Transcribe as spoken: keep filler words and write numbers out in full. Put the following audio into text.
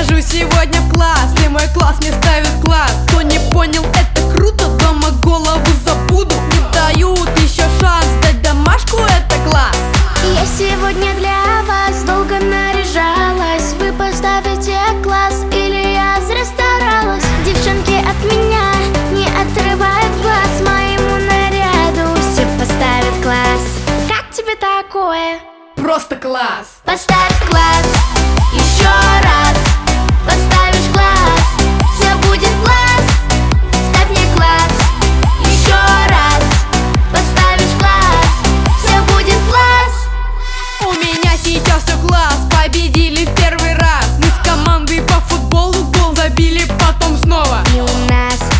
Хожу сегодня в класс, и мой класс мне ставит класс. Кто не понял, это круто, дома голову забуду. Не дают еще шанс дать домашку, это класс. Я сегодня для вас долго наряжалась. Вы поставите класс или я зря старалась? Девчонки от меня не отрывают глаз. Моему наряду все поставят класс. Как тебе такое? Просто класс. Поставь класс еще раз. Поставишь класс, все будет класс. Ставь мне класс еще раз. Поставишь класс, все будет класс. У меня сейчас все класс, победили в первый раз. Мы с командой по футболу гол забили потом снова. И у нас